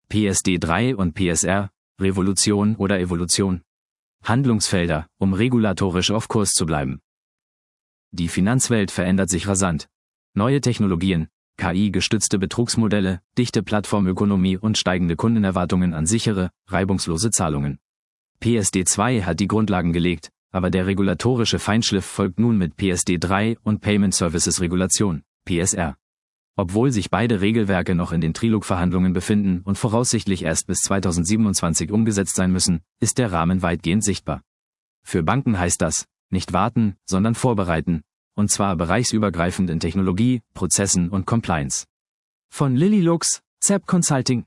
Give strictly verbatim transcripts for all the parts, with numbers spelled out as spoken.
P S D drei und P S R, Revolution oder Evolution. Handlungsfelder, um regulatorisch auf Kurs zu bleiben. Die Finanzwelt verändert sich rasant. Neue Technologien, K I-gestützte Betrugsmodelle, dichte Plattformökonomie und steigende Kundenerwartungen an sichere, reibungslose Zahlungen. P S D zwei hat die Grundlagen gelegt, aber der regulatorische Feinschliff folgt nun mit P S D drei und Payment Services Regulation, P S R. Obwohl sich beide Regelwerke noch in den Trilog-Verhandlungen befinden und voraussichtlich erst bis zweitausendsiebenundzwanzig umgesetzt sein müssen, ist der Rahmen weitgehend sichtbar. Für Banken heißt das, nicht warten, sondern vorbereiten, und zwar bereichsübergreifend in Technologie, Prozessen und Compliance. Von Lilly Lux, Z E P Consulting.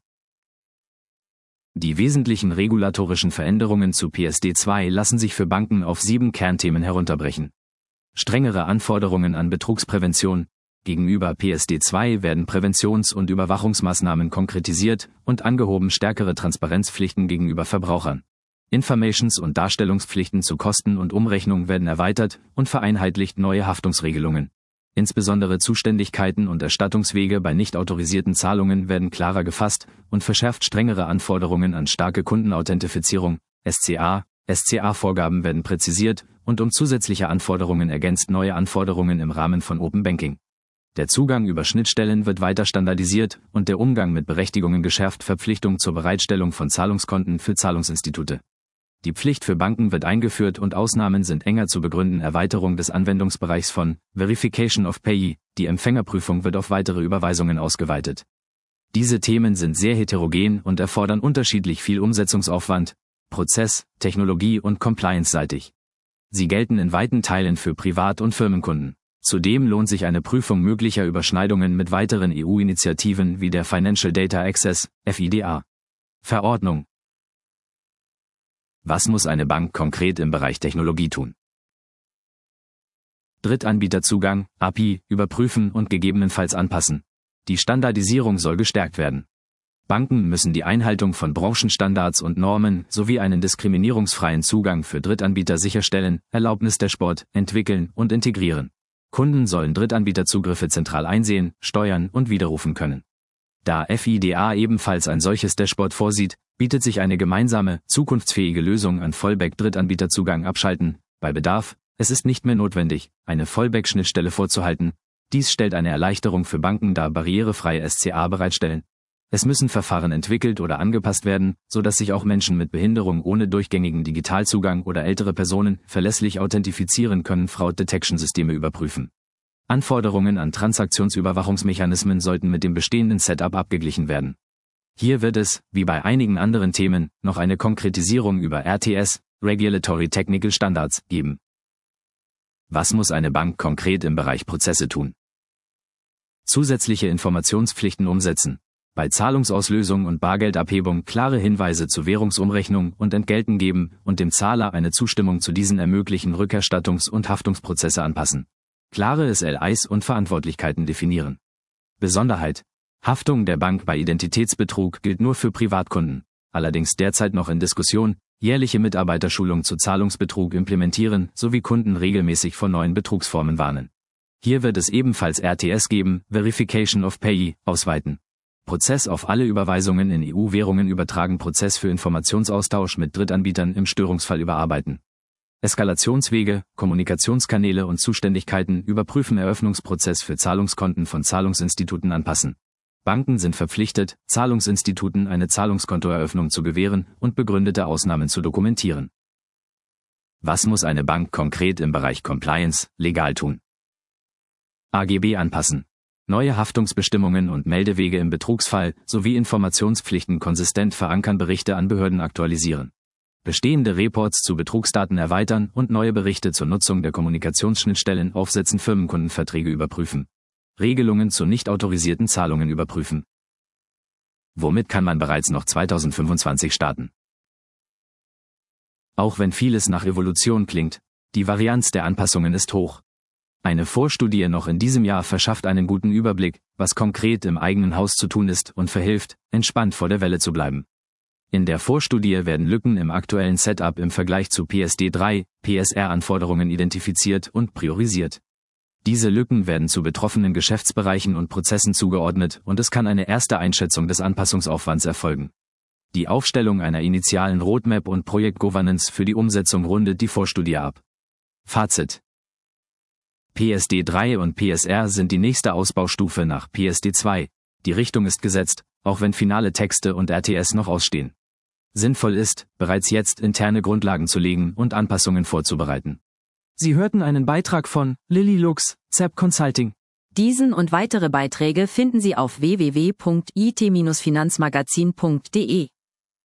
Die wesentlichen regulatorischen Veränderungen zu P S D zwei lassen sich für Banken auf sieben Kernthemen herunterbrechen. Strengere Anforderungen an Betrugsprävention. Gegenüber P S D zwei werden Präventions- und Überwachungsmaßnahmen konkretisiert und angehoben stärkere Transparenzpflichten gegenüber Verbrauchern. Informations- und Darstellungspflichten zu Kosten und Umrechnung werden erweitert und vereinheitlicht neue Haftungsregelungen. Insbesondere Zuständigkeiten und Erstattungswege bei nicht autorisierten Zahlungen werden klarer gefasst und verschärft strengere Anforderungen an starke Kundenauthentifizierung, S C A. S C A-Vorgaben werden präzisiert und um zusätzliche Anforderungen ergänzt neue Anforderungen im Rahmen von Open Banking. Der Zugang über Schnittstellen wird weiter standardisiert und der Umgang mit Berechtigungen geschärft. Verpflichtung zur Bereitstellung von Zahlungskonten für Zahlungsinstitute. Die Pflicht für Banken wird eingeführt und Ausnahmen sind enger zu begründen. Erweiterung des Anwendungsbereichs von Verification of Payee. Die Empfängerprüfung wird auf weitere Überweisungen ausgeweitet. Diese Themen sind sehr heterogen und erfordern unterschiedlich viel Umsetzungsaufwand, Prozess-, Technologie- und Compliance-seitig. Sie gelten in weiten Teilen für Privat- und Firmenkunden. Zudem lohnt sich eine Prüfung möglicher Überschneidungen mit weiteren E U-Initiativen wie der Financial Data Access, F I D A. Verordnung. Was muss eine Bank konkret im Bereich Technologie tun? Drittanbieterzugang, A P I, überprüfen und gegebenenfalls anpassen. Die Standardisierung soll gestärkt werden. Banken müssen die Einhaltung von Branchenstandards und Normen sowie einen diskriminierungsfreien Zugang für Drittanbieter sicherstellen, Erlaubnis-Dashboard entwickeln und integrieren. Kunden sollen Drittanbieterzugriffe zentral einsehen, steuern und widerrufen können. Da F I D A ebenfalls ein solches Dashboard vorsieht, bietet sich eine gemeinsame, zukunftsfähige Lösung an Fallback-Drittanbieterzugang abschalten. Bei Bedarf, es ist nicht mehr notwendig, eine Fallback-Schnittstelle vorzuhalten. Dies stellt eine Erleichterung für Banken dar, barrierefreie S C A bereitstellen. Es müssen Verfahren entwickelt oder angepasst werden, sodass sich auch Menschen mit Behinderung ohne durchgängigen Digitalzugang oder ältere Personen verlässlich authentifizieren können. Fraud-Detection-Systeme überprüfen. Anforderungen an Transaktionsüberwachungsmechanismen sollten mit dem bestehenden Setup abgeglichen werden. Hier wird es, wie bei einigen anderen Themen, noch eine Konkretisierung über R T S, Regulatory Technical Standards, geben. Was muss eine Bank konkret im Bereich Prozesse tun? Zusätzliche Informationspflichten umsetzen. Bei Zahlungsauslösung und Bargeldabhebung klare Hinweise zur Währungsumrechnung und Entgelten geben und dem Zahler eine Zustimmung zu diesen ermöglichen. Rückerstattungs- und Haftungsprozesse anpassen. Klare S L Is und Verantwortlichkeiten definieren. Besonderheit: Haftung der Bank bei Identitätsbetrug gilt nur für Privatkunden, allerdings derzeit noch in Diskussion. Jährliche Mitarbeiterschulung zu Zahlungsbetrug implementieren sowie Kunden regelmäßig vor neuen Betrugsformen warnen. Hier wird es ebenfalls R T S geben, Verification of Payee, ausweiten. Prozess auf alle Überweisungen in E U-Währungen übertragen. Prozess für Informationsaustausch mit Drittanbietern im Störungsfall überarbeiten. Eskalationswege, Kommunikationskanäle und Zuständigkeiten überprüfen. Eröffnungsprozess für Zahlungskonten von Zahlungsinstituten anpassen. Banken sind verpflichtet, Zahlungsinstituten eine Zahlungskontoeröffnung zu gewähren und begründete Ausnahmen zu dokumentieren. Was muss eine Bank konkret im Bereich Compliance, legal tun? A G B anpassen. Neue Haftungsbestimmungen und Meldewege im Betrugsfall sowie Informationspflichten konsistent verankern. Berichte an Behörden aktualisieren. Bestehende Reports zu Betrugsdaten erweitern und neue Berichte zur Nutzung der Kommunikationsschnittstellen aufsetzen. Firmenkundenverträge überprüfen. Regelungen zu nicht autorisierten Zahlungen überprüfen. Womit kann man bereits noch zweitausendfünfundzwanzig starten? Auch wenn vieles nach Evolution klingt, die Varianz der Anpassungen ist hoch. Eine Vorstudie noch in diesem Jahr verschafft einen guten Überblick, was konkret im eigenen Haus zu tun ist und verhilft, entspannt vor der Welle zu bleiben. In der Vorstudie werden Lücken im aktuellen Setup im Vergleich zu P S D drei, P S R-Anforderungen identifiziert und priorisiert. Diese Lücken werden zu betroffenen Geschäftsbereichen und Prozessen zugeordnet und es kann eine erste Einschätzung des Anpassungsaufwands erfolgen. Die Aufstellung einer initialen Roadmap und Projektgovernance für die Umsetzung rundet die Vorstudie ab. Fazit: P S D drei und P S R sind die nächste Ausbaustufe nach P S D zwei. Die Richtung ist gesetzt, auch wenn finale Texte und R T S noch ausstehen. Sinnvoll ist, bereits jetzt interne Grundlagen zu legen und Anpassungen vorzubereiten. Sie hörten einen Beitrag von Lilly Lux, Z E P Consulting. Diesen und weitere Beiträge finden Sie auf w w w punkt i t Bindestrich finanzmagazin punkt d e.